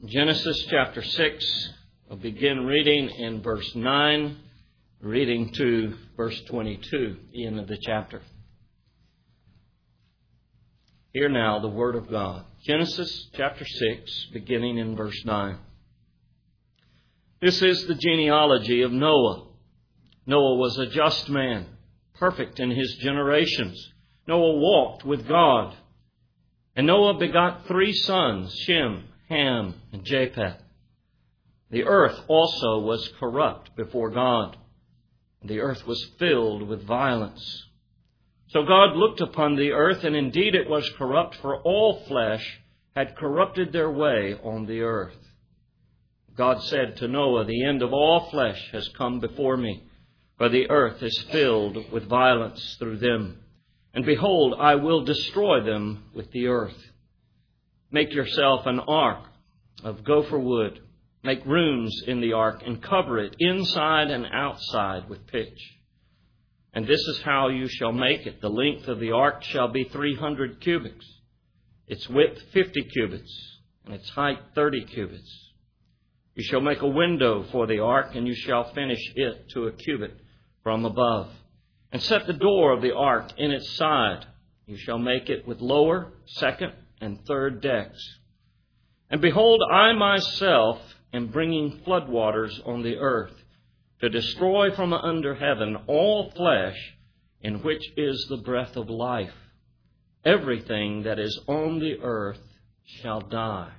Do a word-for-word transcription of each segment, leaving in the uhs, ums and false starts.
Genesis chapter six, we'll begin reading in verse nine, reading to verse twenty-two, the end of the chapter. Hear now the word of God. Genesis chapter six, beginning in verse nine. This is the genealogy of Noah. Noah was a just man, perfect in his generations. Noah walked with God. And Noah begot three sons, Shem, Ham, and Japheth. The earth also was corrupt before God, and the earth was filled with violence. So God looked upon the earth, and indeed it was corrupt, for all flesh had corrupted their way on the earth. God said to Noah, "The end of all flesh has come before me, for the earth is filled with violence through them. And behold, I will destroy them with the earth. Make yourself an ark of gopher wood. Make rooms in the ark and cover it inside and outside with pitch. And this is how you shall make it. The length of the ark shall be three hundred cubits, its width fifty cubits, and its height thirty cubits. You shall make a window for the ark, and you shall finish it to a cubit from above. And set the door of the ark in its side. You shall make it with lower, second, and third decks. And behold, I myself am bringing floodwaters on the earth to destroy from under heaven all flesh in which is the breath of life. Everything that is on the earth shall die.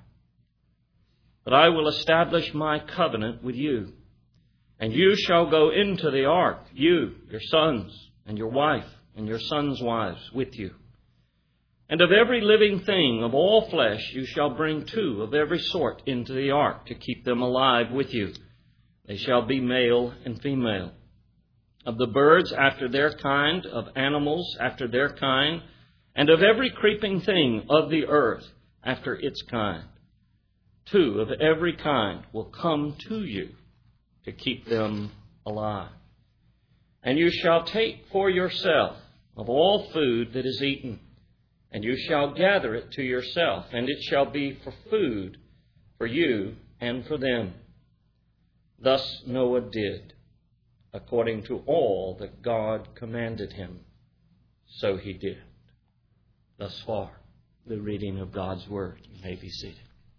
But I will establish my covenant with you. And you shall go into the ark, you, your sons, and your wife, and your sons' wives with you. And of every living thing of all flesh you shall bring two of every sort into the ark to keep them alive with you. They shall be male and female. Of the birds after their kind, of animals after their kind, and of every creeping thing of the earth after its kind. Two of every kind will come to you to keep them alive. And you shall take for yourself of all food that is eaten, and you shall gather it to yourself, and it shall be for food for you and for them. Thus Noah did, according to all that God commanded him, so he did. Thus far, the reading of God's word. You may be seated.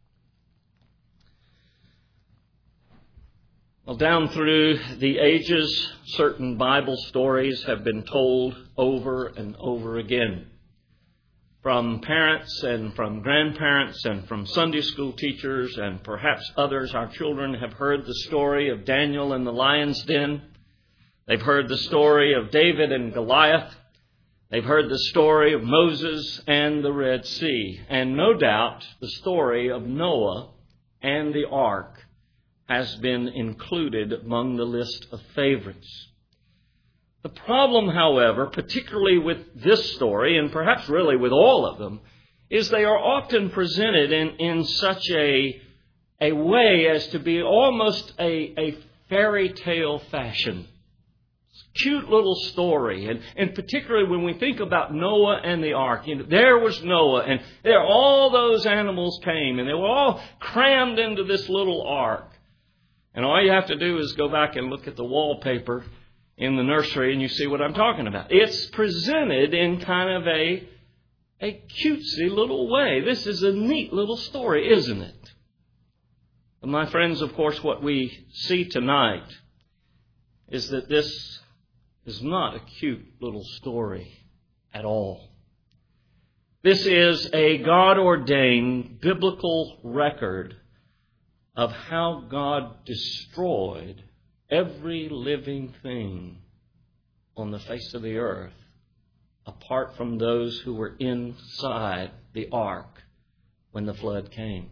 Well, down through the ages, certain Bible stories have been told over and over again. From parents and from grandparents and from Sunday school teachers and perhaps others, our children have heard the story of Daniel in the lion's den. They've heard the story of David and Goliath. They've heard the story of Moses and the Red Sea. And no doubt the story of Noah and the ark has been included among the list of favorites. The problem, however, particularly with this story, and perhaps really with all of them, is they are often presented in, in such a, a way as to be almost a, a fairy tale fashion. Cute little story. And, and particularly when we think about Noah and the ark, you know, there was Noah, and there all those animals came, and they were all crammed into this little ark. And all you have to do is go back and look at the wallpaper in the nursery and you see what I'm talking about. It's presented in kind of a, a cutesy little way. This is a neat little story, isn't it? But my friends, of course, what we see tonight is that this is not a cute little story at all. This is a God-ordained biblical record of how God destroyed every living thing on the face of the earth, apart from those who were inside the ark when the flood came.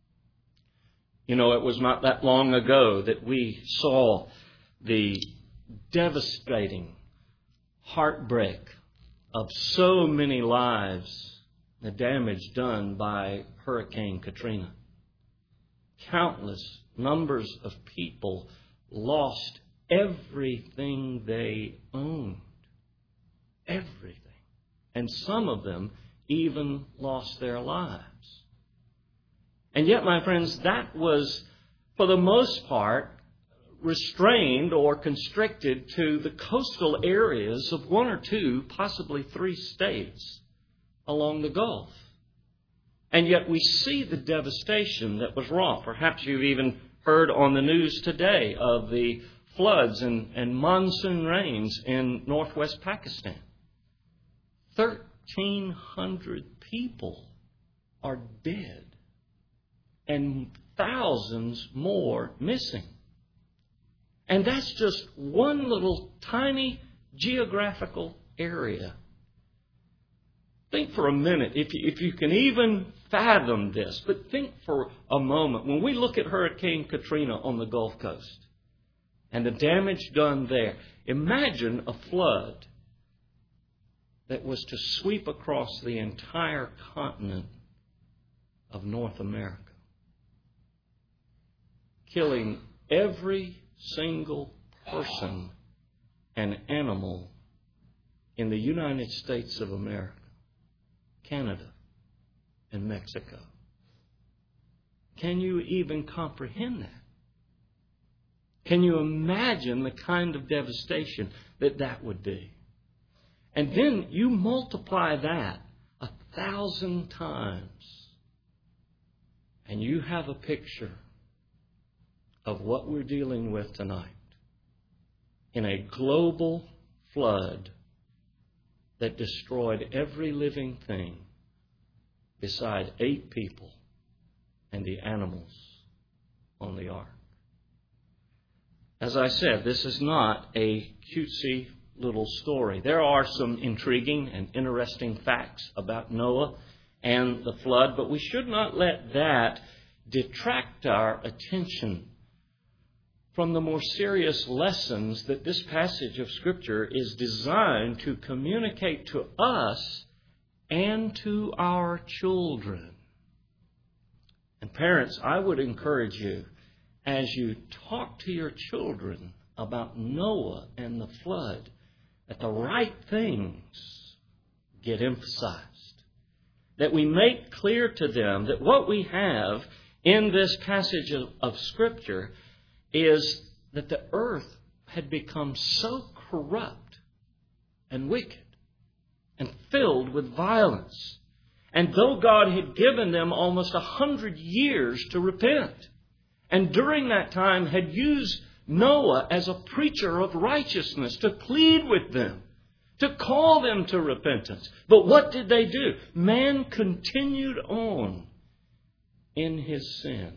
You know, it was not that long ago that we saw the devastating heartbreak of so many lives, the damage done by Hurricane Katrina. Countless numbers of people lost everything they owned. Everything. And some of them even lost their lives. And yet, my friends, that was, for the most part, restrained or constricted to the coastal areas of one or two, possibly three states along the Gulf. And yet we see the devastation that was wrought. Perhaps you've even heard on the news today of the floods and, and monsoon rains in northwest Pakistan. thirteen hundred people are dead and thousands more missing. And that's just one little tiny geographical area. Think for a minute, if you, if you can even fathom this, but think for a moment. When we look at Hurricane Katrina on the Gulf Coast and the damage done there, imagine a flood that was to sweep across the entire continent of North America, killing every single person and animal in the United States of America, Canada, and Mexico. Can you even comprehend that? Can you imagine the kind of devastation that that would be? And then you multiply that a thousand times, and you have a picture of what we're dealing with tonight in a global flood that destroyed every living thing beside eight people and the animals on the ark. As I said, this is not a cutesy little story. There are some intriguing and interesting facts about Noah and the flood, but we should not let that detract our attention from the more serious lessons that this passage of Scripture is designed to communicate to us and to our children. And parents, I would encourage you, as you talk to your children about Noah and the flood, that the right things get emphasized. That we make clear to them that what we have in this passage of, of Scripture is that the earth had become so corrupt and wicked and filled with violence. And though God had given them almost a hundred years to repent, and during that time had used Noah as a preacher of righteousness to plead with them, to call them to repentance. But what did they do? Man continued on in his sin.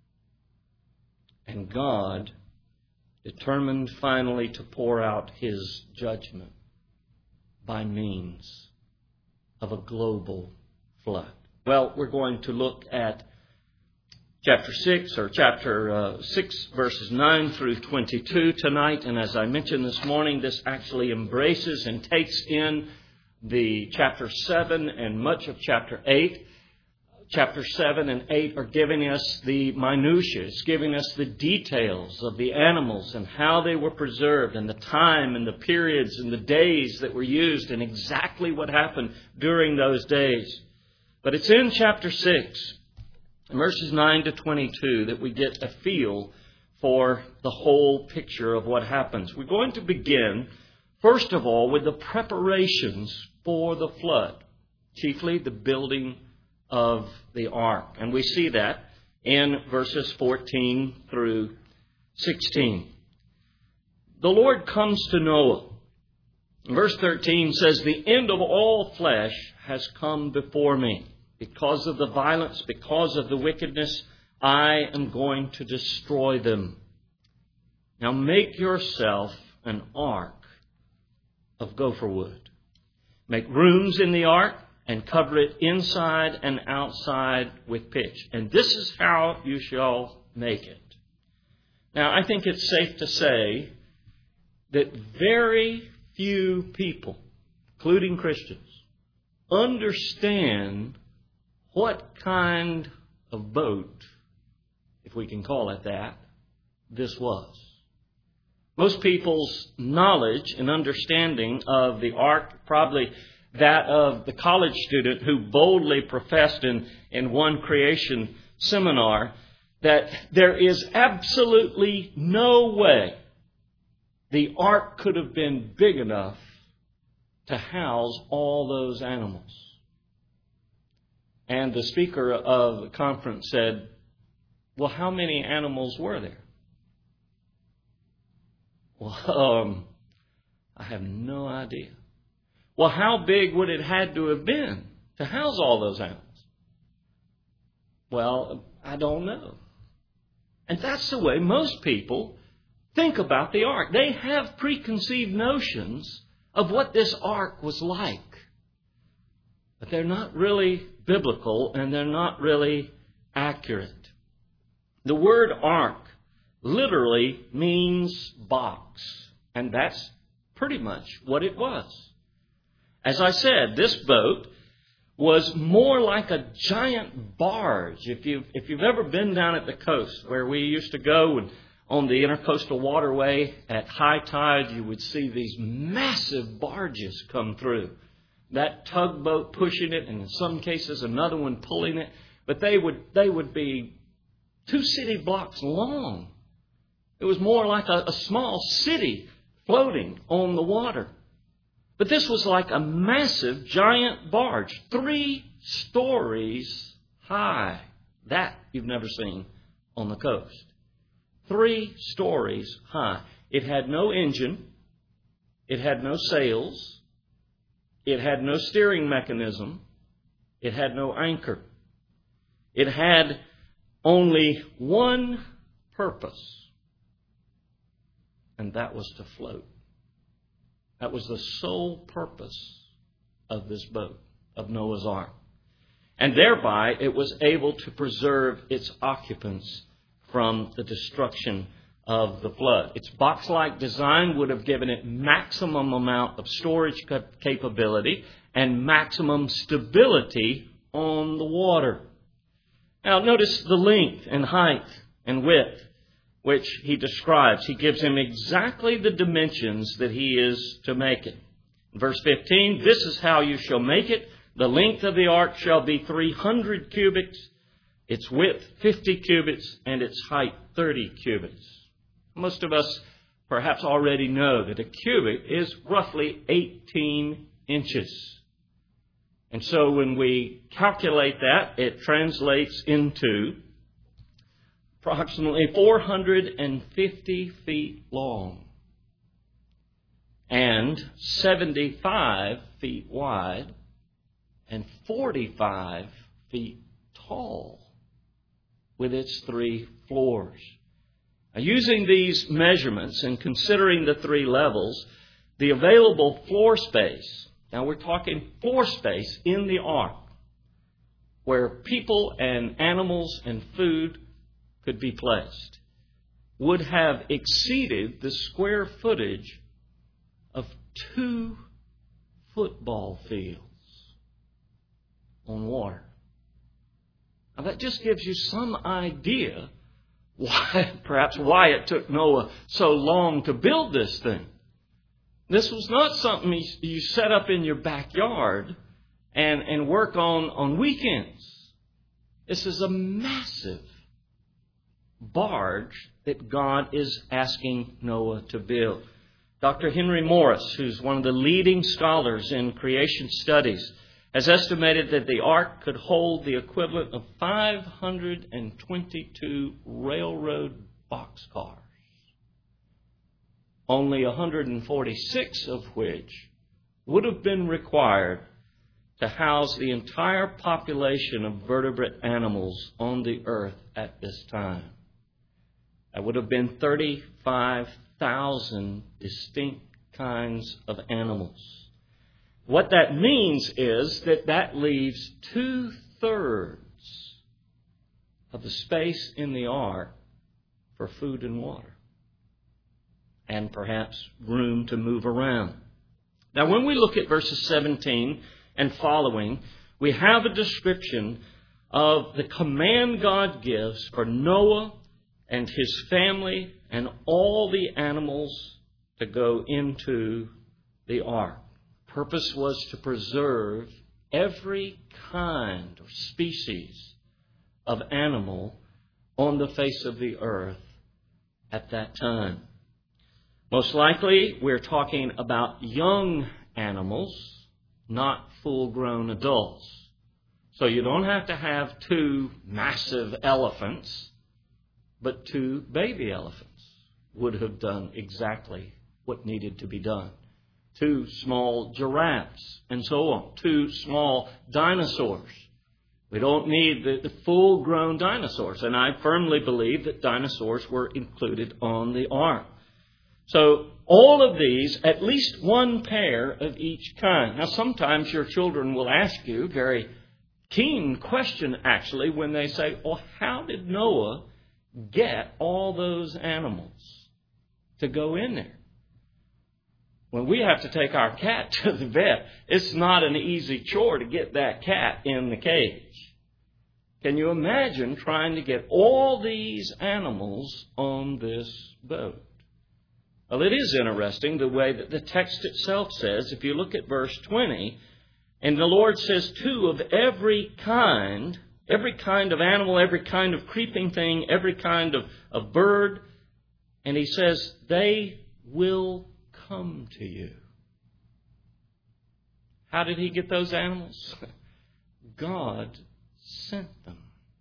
And God determined finally to pour out His judgment by means of a global flood. Well, we're going to look at chapter six, or chapter uh, six, verses nine through twenty-two tonight. And as I mentioned this morning, this actually embraces and takes in the chapter seven and much of chapter eight. Chapter seven and eight are giving us the minutiae. It's giving us the details of the animals and how they were preserved and the time and the periods and the days that were used and exactly what happened during those days. But it's in chapter six, verses nine to twenty-two, that we get a feel for the whole picture of what happens. We're going to begin, first of all, with the preparations for the flood, chiefly the building of the ark. And we see that in verses fourteen through sixteen. The Lord comes to Noah. Verse thirteen says, "The end of all flesh has come before me. Because of the violence, because of the wickedness, I am going to destroy them. Now make yourself an ark of gopher wood. Make rooms in the ark and cover it inside and outside with pitch. And this is how you shall make it." Now, I think it's safe to say that very few people, including Christians, understand what kind of boat, if we can call it that, this was. Most people's knowledge and understanding of the ark, probably that of the college student who boldly professed in, in one creation seminar that there is absolutely no way the ark could have been big enough to house all those animals. And the speaker of the conference said, well, how many animals were there? Well, um, I have no idea. Well, how big would it had to have been to house all those animals? Well, I don't know. And that's the way most people think about the ark. They have preconceived notions of what this ark was like. But they're not really biblical and they're not really accurate. The word ark literally means box. And that's pretty much what it was. As I said, this boat was more like a giant barge. If you've, if you've ever been down at the coast where we used to go and on the intercoastal waterway at high tide, you would see these massive barges come through. That tugboat pushing it, and in some cases another one pulling it. But they would they would be two city blocks long. It was more like a, a small city floating on the water. But this was like a massive, giant barge, three stories high. That you've never seen on the coast. Three stories high. It had no engine. It had no sails. It had no steering mechanism. It had no anchor. It had only one purpose, and that was to float. That was the sole purpose of this boat, of Noah's Ark. And thereby it was able to preserve its occupants from the destruction of the flood. Its box-like design would have given it maximum amount of storage capability and maximum stability on the water. Now notice the length and height and width which he describes. He gives him exactly the dimensions that he is to make it. In verse fifteen, this is how you shall make it. The length of the ark shall be three hundred cubits, its width fifty cubits, and its height thirty cubits. Most of us perhaps already know that a cubit is roughly eighteen inches. And so when we calculate that, it translates into approximately four hundred fifty feet long and seventy-five feet wide and forty-five feet tall with its three floors. Now, using these measurements and considering the three levels, the available floor space, now we're talking floor space in the ark, where people and animals and food could be placed, would have exceeded the square footage of two football fields on water. Now that just gives you some idea why, perhaps why it took Noah so long to build this thing. This was not something you set up in your backyard and, and work on on weekends. This is a massive barge that God is asking Noah to build. Doctor Henry Morris, who's one of the leading scholars in creation studies, has estimated that the ark could hold the equivalent of five hundred twenty-two railroad boxcars, only one hundred forty-six of which would have been required to house the entire population of vertebrate animals on the earth at this time. That would have been thirty-five thousand distinct kinds of animals. What that means is that that leaves two-thirds of the space in the ark for food and water, and perhaps room to move around. Now, when we look at verses seventeen and following, we have a description of the command God gives for Noah and his family and all the animals to go into the ark. Purpose was to preserve every kind or species of animal on the face of the earth at that time. Most likely, we're talking about young animals, not full-grown adults. So you don't have to have two massive elephants, but two baby elephants would have done exactly what needed to be done. Two small giraffes, and so on. Two small dinosaurs. We don't need the, the full-grown dinosaurs. And I firmly believe that dinosaurs were included on the ark. So all of these, at least one pair of each kind. Now sometimes your children will ask you, very keen question actually, when they say, well, how did Noah get all those animals to go in there? When we have to take our cat to the vet, it's not an easy chore to get that cat in the cage. Can you imagine trying to get all these animals on this boat? Well, it is interesting the way that the text itself says. If you look at verse twenty, and the Lord says, two of every kind, every kind of animal, every kind of creeping thing, every kind of, of bird, and He says, they will come to you. How did He get those animals? God sent them.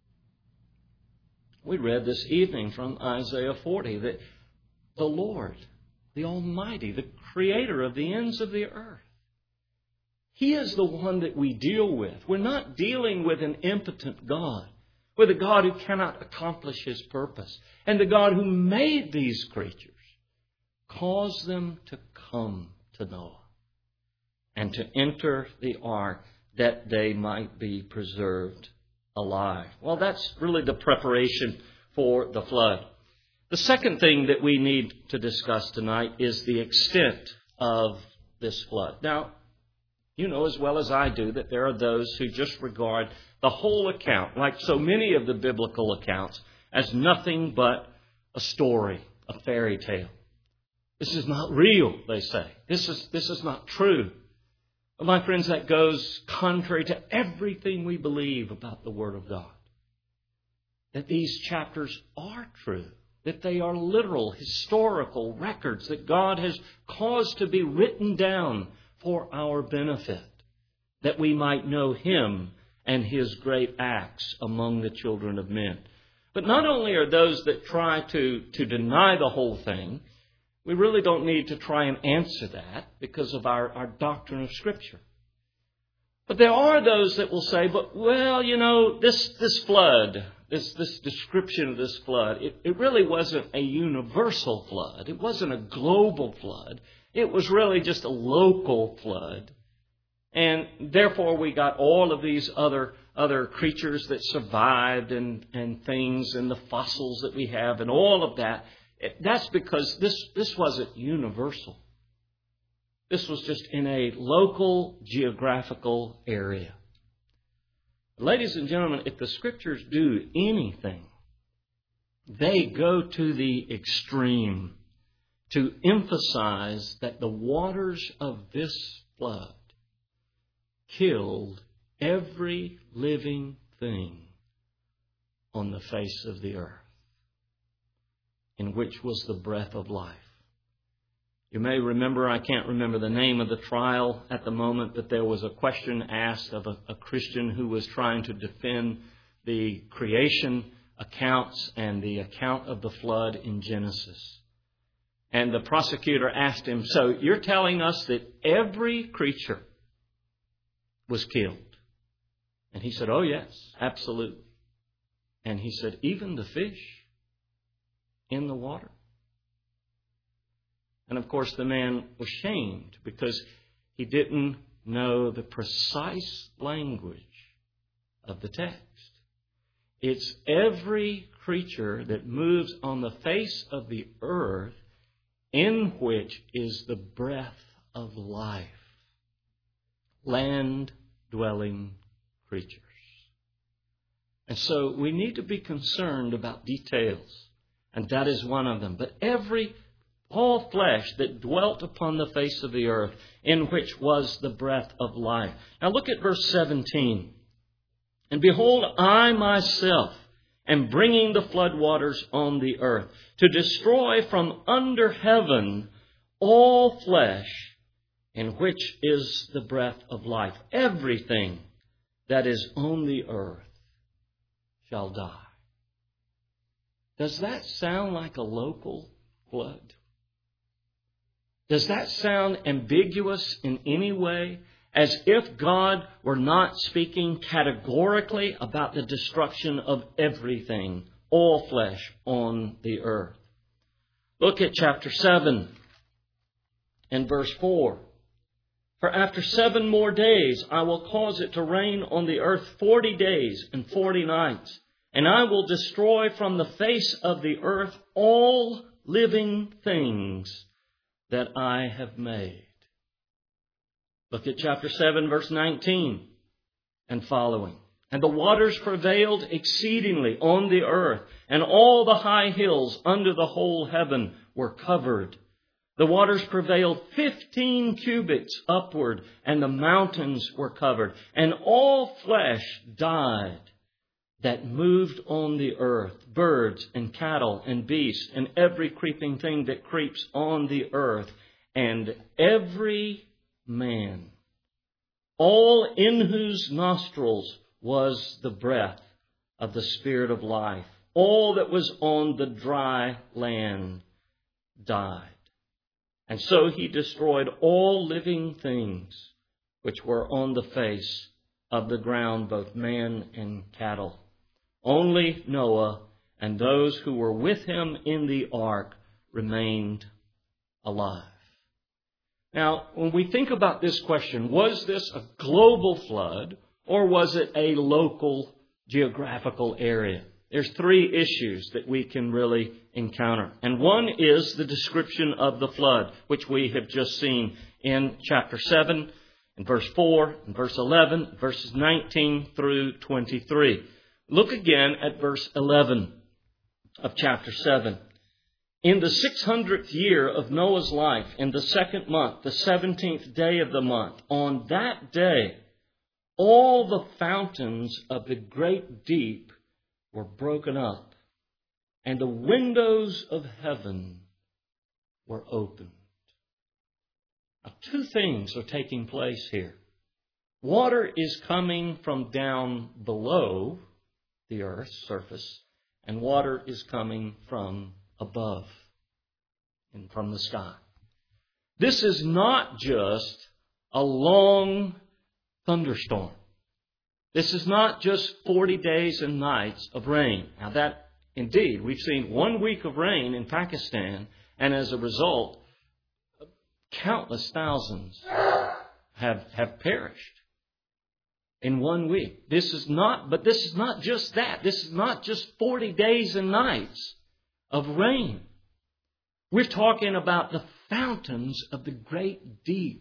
We read this evening from Isaiah forty that the Lord, the Almighty, the Creator of the ends of the earth, He is the one that we deal with. We're not dealing with an impotent God, with a God who cannot accomplish His purpose. And the God who made these creatures caused them to come to Noah and to enter the ark that they might be preserved alive. Well, that's really the preparation for the flood. The second thing that we need to discuss tonight is the extent of this flood. Now, you know as well as I do that there are those who just regard the whole account, like so many of the biblical accounts, as nothing but a story, a fairy tale. This is not real, they say. This is, this is not true. But my friends, that goes contrary to everything we believe about the Word of God. That these chapters are true. That they are literal, historical records that God has caused to be written down for our benefit, that we might know Him and His great acts among the children of men. But not only are those that try to, to deny the whole thing, we really don't need to try and answer that because of our, our doctrine of Scripture. But there are those that will say, but, well, you know, this, this flood, this, this description of this flood, it, it really wasn't a universal flood. It wasn't a global flood. It was really just a local flood. And therefore we got all of these other other creatures that survived and, and things and the fossils that we have and all of that. That's because this, this wasn't universal. This was just in a local geographical area. Ladies and gentlemen, if the Scriptures do anything, they go to the extreme to emphasize that the waters of this flood killed every living thing on the face of the earth, in which was the breath of life. You may remember, I can't remember the name of the trial at the moment, but there was a question asked of a, a Christian who was trying to defend the creation accounts and the account of the flood in Genesis. And the prosecutor asked him, so you're telling us that every creature was killed? And he said, oh yes, absolutely. And he said, even the fish in the water? And of course the man was shamed because he didn't know the precise language of the text. It's every creature that moves on the face of the earth in which is the breath of life. Land-dwelling creatures. And so we need to be concerned about details, and that is one of them. But every, all flesh that dwelt upon the face of the earth, in which was the breath of life. Now look at verse seventeen. And behold, I myself am bringing the floodwaters on the earth to destroy from under heaven all flesh, in which is the breath of life. Everything that is on the earth shall die. Does that sound like a local flood? Does that sound ambiguous in any way? As if God were not speaking categorically about the destruction of everything, all flesh on the earth. Look at chapter seven and verse four. For after seven more days I will cause it to rain on the earth forty days and forty nights, and I will destroy from the face of the earth all living things that I have made. Look at chapter seven, verse nineteen and following. And the waters prevailed exceedingly on the earth, and all the high hills under the whole heaven were covered. The waters prevailed fifteen cubits upward, and the mountains were covered. And all flesh died that moved on the earth, birds and cattle and beasts, and every creeping thing that creeps on the earth, and every man, all in whose nostrils was the breath of the Spirit of life. All that was on the dry land died. And so he destroyed all living things which were on the face of the ground, both man and cattle. Only Noah and those who were with him in the ark remained alive. Now, when we think about this question, was this a global flood or was it a local geographical area? There's three issues that we can really encounter. And one is the description of the flood, which we have just seen in chapter seven, in verse four, in verse eleven, verses nineteen through twenty-three. Look again at verse eleven of chapter seven. In the six hundredth year of Noah's life, in the second month, the seventeenth day of the month, on that day, all the fountains of the great deep were broken up, and the windows of heaven were opened. Now, two things are taking place here. Water is coming from down below the earth's surface, and water is coming from above and from the sky. This is not just a long thunderstorm. This is not just forty days and nights of rain. Now that, indeed, we've seen one week of rain in Pakistan, and as a result, countless thousands have, have perished in one week. This is not, but this is not just that. This is not just forty days and nights of rain. We're talking about the fountains of the great deep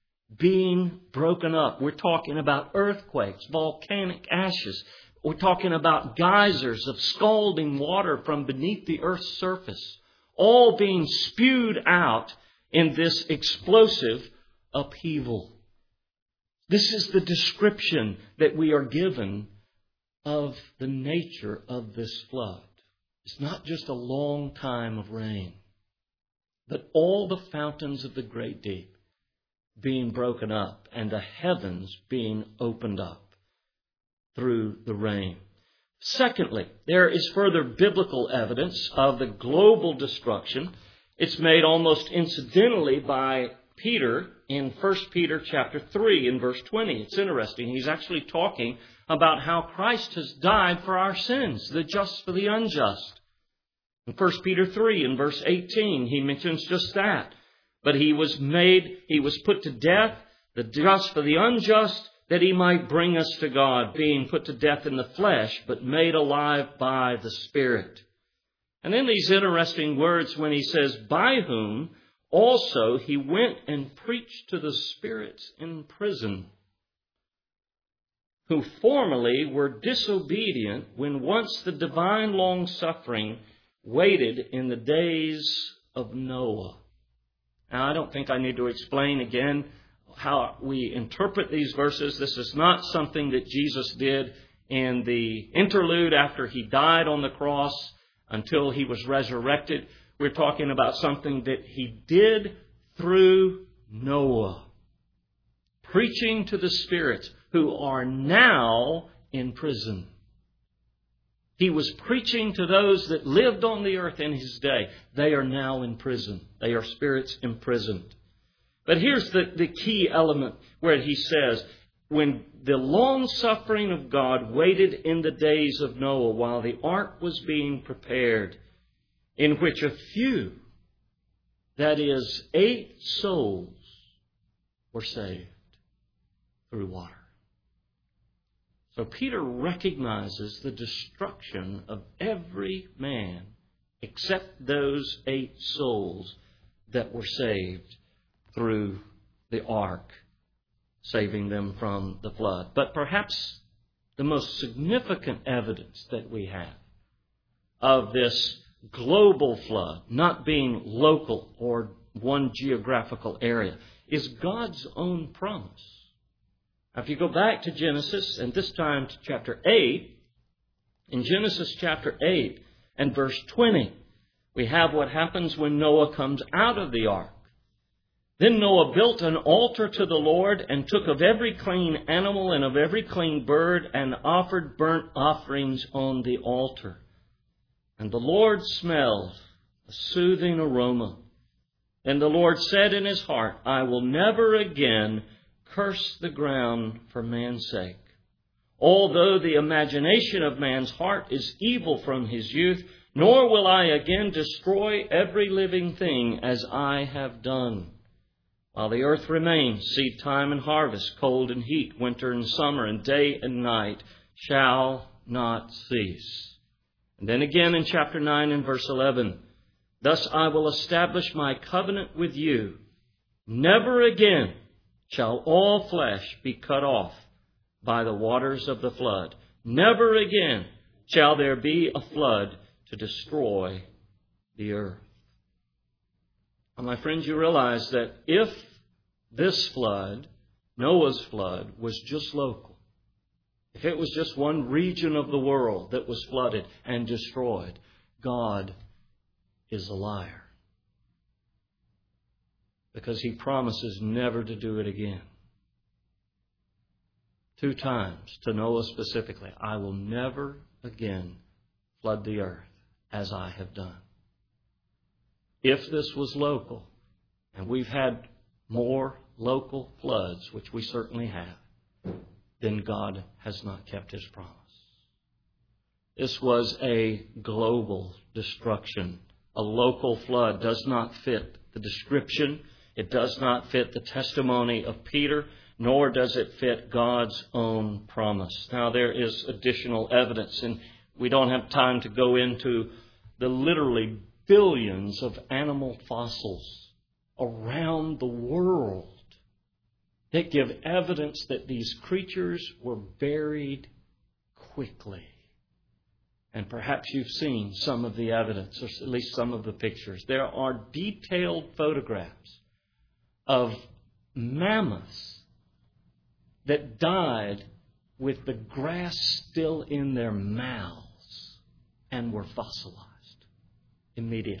being broken up. We're talking about earthquakes, volcanic ashes. We're talking about geysers of scalding water from beneath the earth's surface, all being spewed out in this explosive upheaval. This is the description that we are given of the nature of this flood. It's not just a long time of rain, but all the fountains of the great deep being broken up and the heavens being opened up through the rain. Secondly, there is further biblical evidence of the global destruction. It's made almost incidentally by Peter in First Peter chapter three in verse twenty. It's interesting. He's actually talking about how Christ has died for our sins, the just for the unjust. In First Peter three in verse eighteen, he mentions just that. But he was made, he was put to death, the just for the unjust, that he might bring us to God, being put to death in the flesh, but made alive by the Spirit. And then these interesting words when he says, by whom also he went and preached to the spirits in prison, who formerly were disobedient when once the divine long-suffering waited in the days of Noah. Now, I don't think I need to explain again how we interpret these verses. This is not something that Jesus did in the interlude after he died on the cross until he was resurrected. We're talking about something that he did through Noah, preaching to the spirits who are now in prison. He was preaching to those that lived on the earth in his day. They are now in prison. They are spirits imprisoned. But here's the, the key element where he says, when the long suffering of God waited in the days of Noah while the ark was being prepared, in which a few, that is, eight souls, were saved through water. So Peter recognizes the destruction of every man except those eight souls that were saved through the ark, saving them from the flood. But perhaps the most significant evidence that we have of this global flood, not being local or one geographical area, is God's own promise. Now, if you go back to Genesis, and this time to chapter eight, in Genesis chapter eight and verse twenty, we have what happens when Noah comes out of the ark. Then Noah built an altar to the Lord and took of every clean animal and of every clean bird and offered burnt offerings on the altar. And the Lord smelled a soothing aroma. And the Lord said in his heart, I will never again curse the ground for man's sake. Although the imagination of man's heart is evil from his youth, nor will I again destroy every living thing as I have done. While the earth remains, seed time and harvest, cold and heat, winter and summer, and day and night shall not cease. And then again in chapter nine and verse eleven, thus I will establish my covenant with you. Never again shall all flesh be cut off by the waters of the flood. Never again shall there be a flood to destroy the earth. Now, my friends, you realize that if this flood, Noah's flood, was just local, if it was just one region of the world that was flooded and destroyed, God is a liar. Because he promises never to do it again. Two times to Noah specifically, I will never again flood the earth as I have done. If this was local, and we've had more local floods, which we certainly have, then God has not kept his promise. This was a global destruction. A local flood does not fit the description. It does not fit the testimony of Peter, nor does it fit God's own promise. Now, there is additional evidence, and we don't have time to go into the literally billions of animal fossils around the world that give evidence that these creatures were buried quickly. And perhaps you've seen some of the evidence, or at least some of the pictures. There are detailed photographs of mammoths that died with the grass still in their mouths and were fossilized immediately.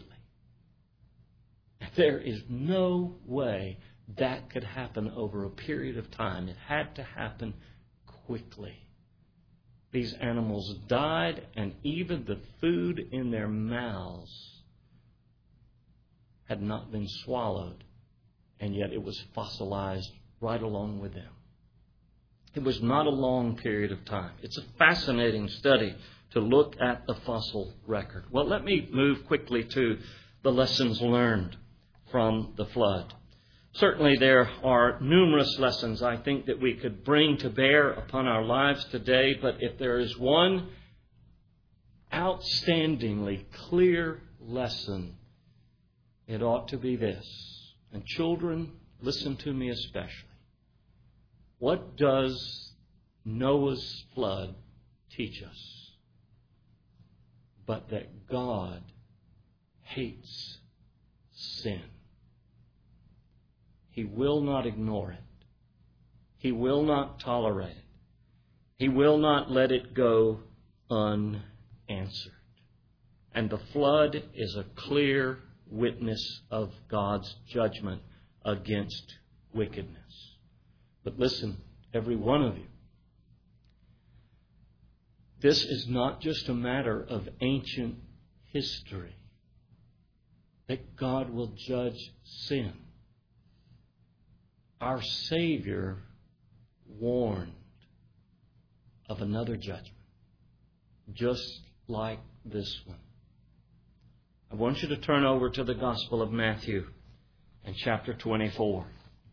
There is no way that could happen over a period of time. It had to happen quickly. These animals died, and even the food in their mouths had not been swallowed, and yet it was fossilized right along with them. It was not a long period of time. It's a fascinating study to look at the fossil record. Well, let me move quickly to the lessons learned from the flood. Certainly there are numerous lessons I think that we could bring to bear upon our lives today, but if there is one outstandingly clear lesson, it ought to be this. And children, listen to me especially. What does Noah's flood teach us? But that God hates sin. He will not ignore it. He will not tolerate it. He will not let it go unanswered. And the flood is a clear witness of God's judgment against wickedness. But listen, every one of you, this is not just a matter of ancient history, that God will judge sin. Our Savior warned of another judgment, just like this one. I want you to turn over to the Gospel of Matthew in chapter twenty-four.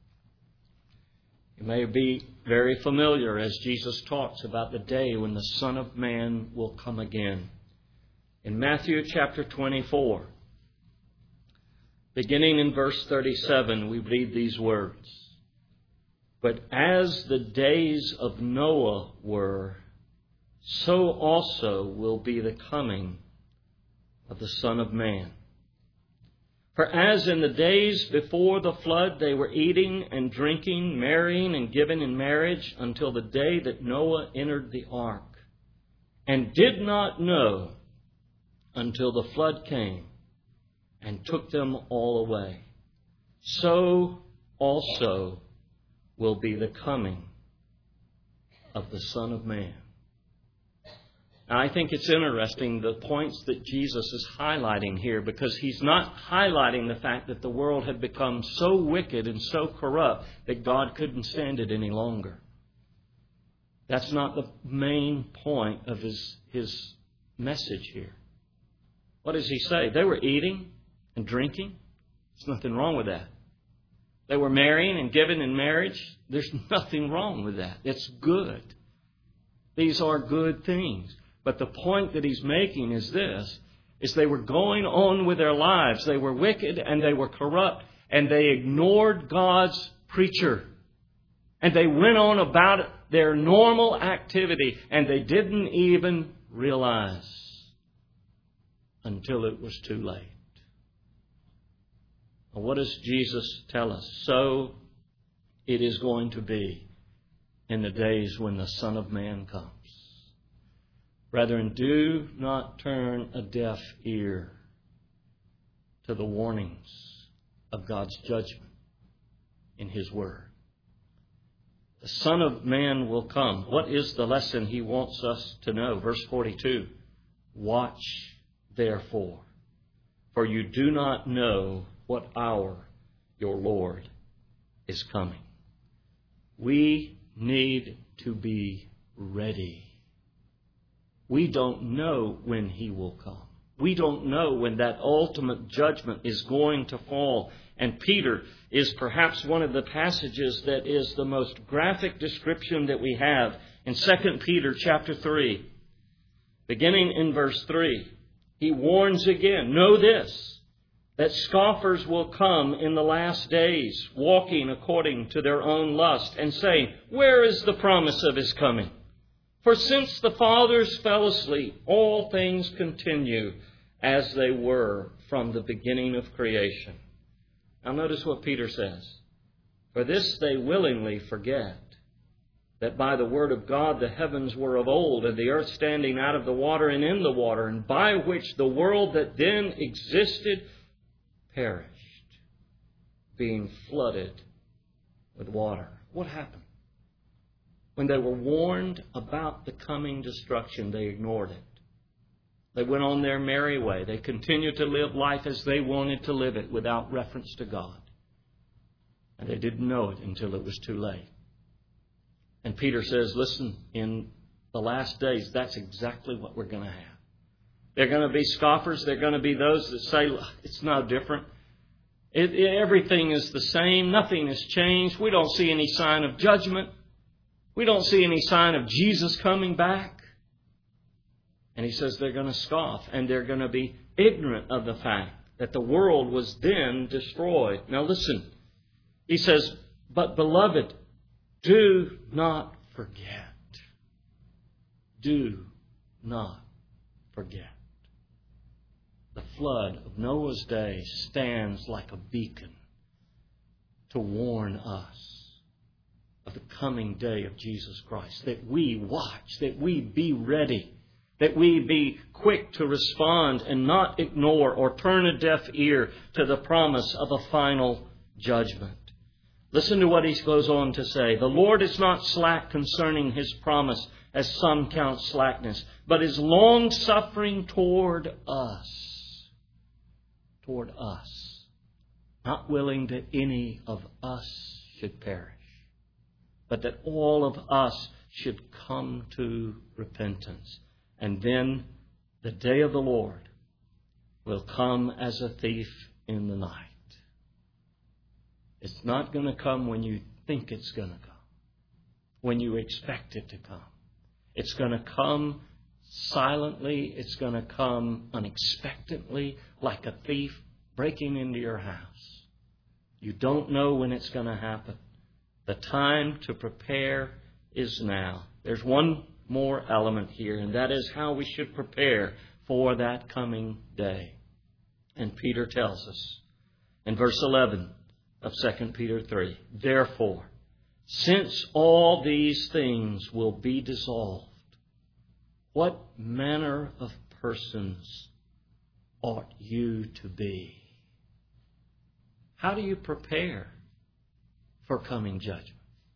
You may be very familiar as Jesus talks about the day when the Son of Man will come again. In Matthew chapter twenty-four, beginning in verse thirty-seven, we read these words. But as the days of Noah were, so also will be the coming of the Son of Man. For as in the days before the flood they were eating and drinking, marrying and giving in marriage until the day that Noah entered the ark, and did not know until the flood came and took them all away, so also will be the coming of the Son of Man. Now, I think it's interesting the points that Jesus is highlighting here, because he's not highlighting the fact that the world had become so wicked and so corrupt that God couldn't stand it any longer. That's not the main point of his, his message here. What does he say? They were eating and drinking. There's nothing wrong with that. They were marrying and giving in marriage. There's nothing wrong with that. It's good. These are good things. But the point that he's making is this, is they were going on with their lives. They were wicked and they were corrupt, and they ignored God's preacher. And they went on about their normal activity, and they didn't even realize until it was too late. Well, what does Jesus tell us? So it is going to be in the days when the Son of Man comes. Brethren, do not turn a deaf ear to the warnings of God's judgment in His Word. The Son of Man will come. What is the lesson He wants us to know? Verse forty-two. Watch, therefore, for you do not know what hour your Lord is coming. We need to be ready. We don't know when He will come. We don't know when that ultimate judgment is going to fall. And Peter is perhaps one of the passages that is the most graphic description that we have in Second Peter chapter three. Beginning in verse three, he warns again, know this, that scoffers will come in the last days, walking according to their own lust, and saying, where is the promise of His coming? For since the fathers fell asleep, all things continue as they were from the beginning of creation. Now notice what Peter says. For this they willingly forget, that by the word of God the heavens were of old, and the earth standing out of the water and in the water, and by which the world that then existed perished, being flooded with water. What happened? When they were warned about the coming destruction, they ignored it. They went on their merry way. They continued to live life as they wanted to live it without reference to God. And they didn't know it until it was too late. And Peter says, listen, in the last days, that's exactly what we're going to have. They're going to be scoffers. They're going to be those that say, it's no different. It, it, everything is the same. Nothing has changed. We don't see any sign of judgment. We don't see any sign of Jesus coming back. And he says they're going to scoff, and they're going to be ignorant of the fact that the world was then destroyed. Now listen, he says, but beloved, do not forget. Do not forget. The flood of Noah's day stands like a beacon to warn us of the coming day of Jesus Christ. That we watch, that we be ready, that we be quick to respond and not ignore or turn a deaf ear to the promise of a final judgment. Listen to what he goes on to say. The Lord is not slack concerning His promise, as some count slackness, but is long-suffering toward us. Toward us. Not willing that any of us should perish, but that all of us should come to repentance. And then the day of the Lord will come as a thief in the night. It's not going to come when you think it's going to come, when you expect it to come. It's going to come silently. It's going to come unexpectedly, like a thief breaking into your house. You don't know when it's going to happen. The time to prepare is now. There's one more element here, and that is how we should prepare for that coming day. And Peter tells us in verse eleven of Second Peter three, therefore, since all these things will be dissolved, what manner of persons ought you to be? How do you prepare for coming judgment?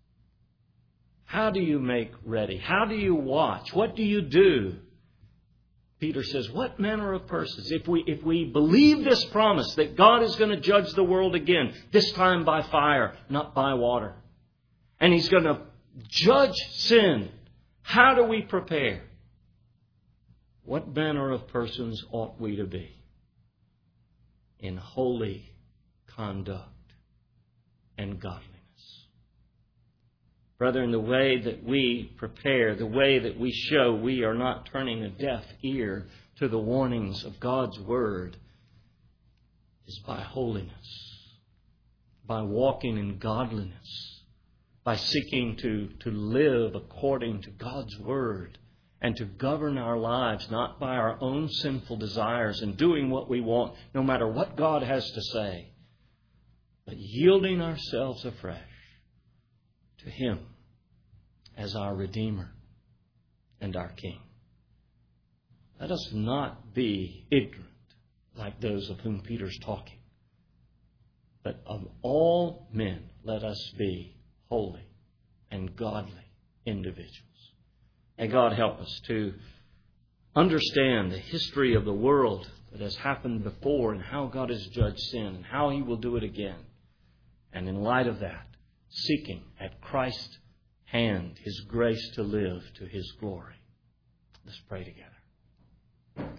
How do you make ready? How do you watch? What do you do? Peter says, what manner of persons? If we, if we believe this promise that God is going to judge the world again, this time by fire, not by water, and He's going to judge sin, how do we prepare? What manner of persons ought we to be? In holy conduct and godliness. Brethren, the way that we prepare, the way that we show we are not turning a deaf ear to the warnings of God's Word is by holiness, by walking in godliness, by seeking to, to live according to God's Word and to govern our lives not by our own sinful desires and doing what we want, no matter what God has to say, but yielding ourselves afresh to Him as our Redeemer and our King. Let us not be ignorant like those of whom Peter's talking, but of all men let us be holy and godly individuals. May God help us to understand the history of the world that has happened before and how God has judged sin and how He will do it again. And in light of that, seeking at Christ's hand His grace to live to His glory. Let's pray together.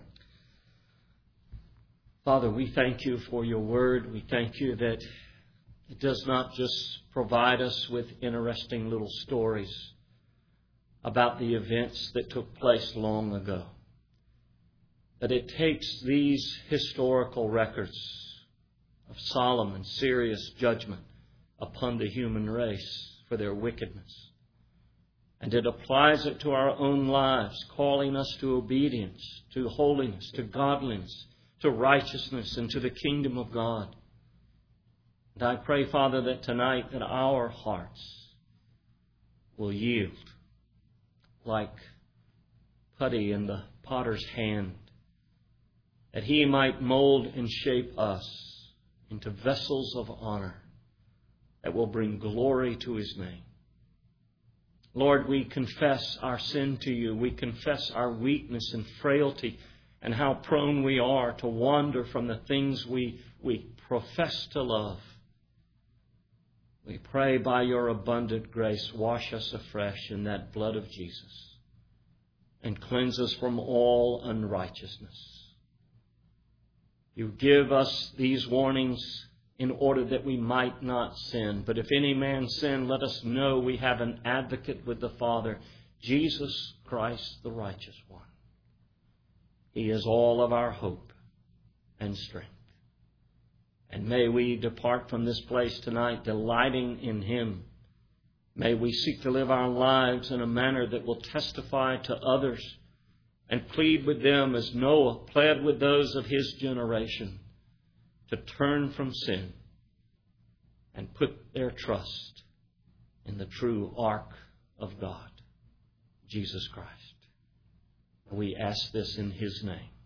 Father, we thank You for Your Word. We thank You that it does not just provide us with interesting little stories about the events that took place long ago, but it takes these historical records of solemn and serious judgment upon the human race for their wickedness, and it applies it to our own lives, calling us to obedience, to holiness, to godliness, to righteousness, and to the kingdom of God. And I pray, Father, that tonight that our hearts will yield like putty in the potter's hand, that He might mold and shape us into vessels of honor that will bring glory to His name. Lord, we confess our sin to You. We confess our weakness and frailty and how prone we are to wander from the things we, we profess to love. We pray by Your abundant grace, wash us afresh in that blood of Jesus and cleanse us from all unrighteousness. You give us these warnings in order that we might not sin. But if any man sin, let us know we have an advocate with the Father, Jesus Christ, the righteous one. He is all of our hope and strength. And may we depart from this place tonight delighting in Him. May we seek to live our lives in a manner that will testify to others and plead with them as Noah pled with those of his generation to turn from sin and put their trust in the true ark of God, Jesus Christ. We ask this in His name.